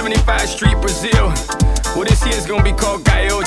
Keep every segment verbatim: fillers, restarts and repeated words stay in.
seventy-five Street, Brazil. Well, this here is gonna be called Gallo.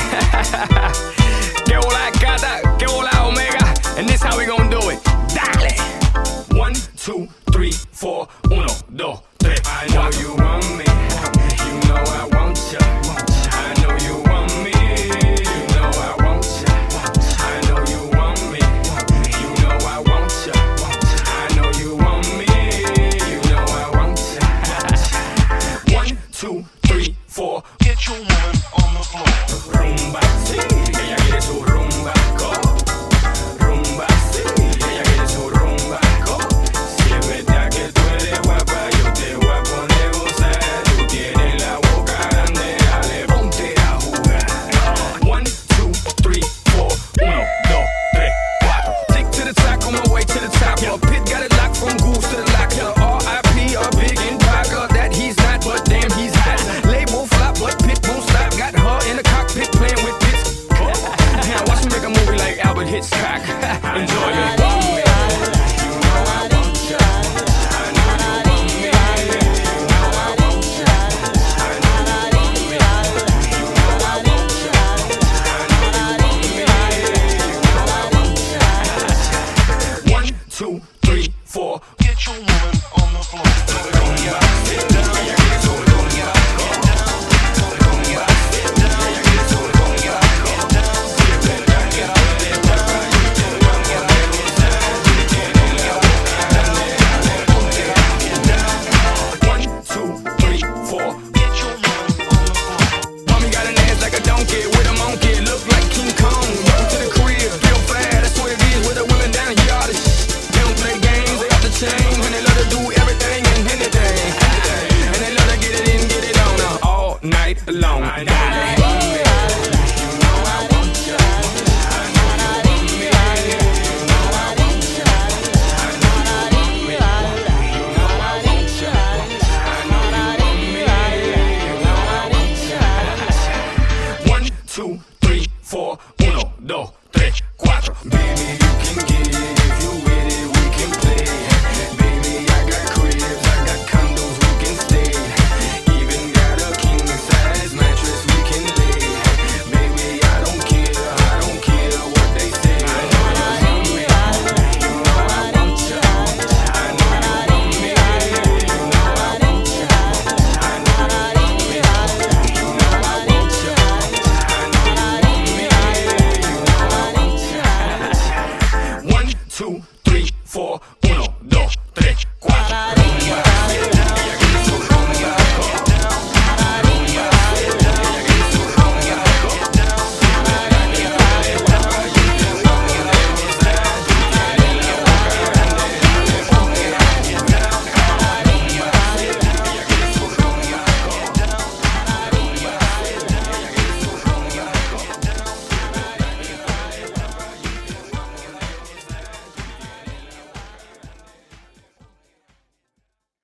Que hola gata, que hola omega. And this how we gonna do it. Dale! One, two, three, four, uno, dos, tres. I know you want me. You know I want ya. I know you want me. You know I want ya. I know you want me. You know I want ya. I know you want me. You know I want ya. One, two, three, four. Get your woman on the floor. Rumba, sí, ella quiere su rumba, go. Rumba, sí, ella quiere su rumba, go. Si es verdad que tú eres guapa, yo te voy a poner gozar. Tú tienes la boca grande, dale, ponte a jugar. One, two, three, four. Uno, dos, tres, cuatro. Tick to the top, on my way to the top. Yeah. Pit got it locked from goose to the lock. The R I P, a big Impaga that he's not, but damn he's hot. Label flop, but Pit won't stop. Got her in the cockpit playing with Pits. Now watch me make a movie like Albert Hitchcock. Enjoy me. One, two, three, four.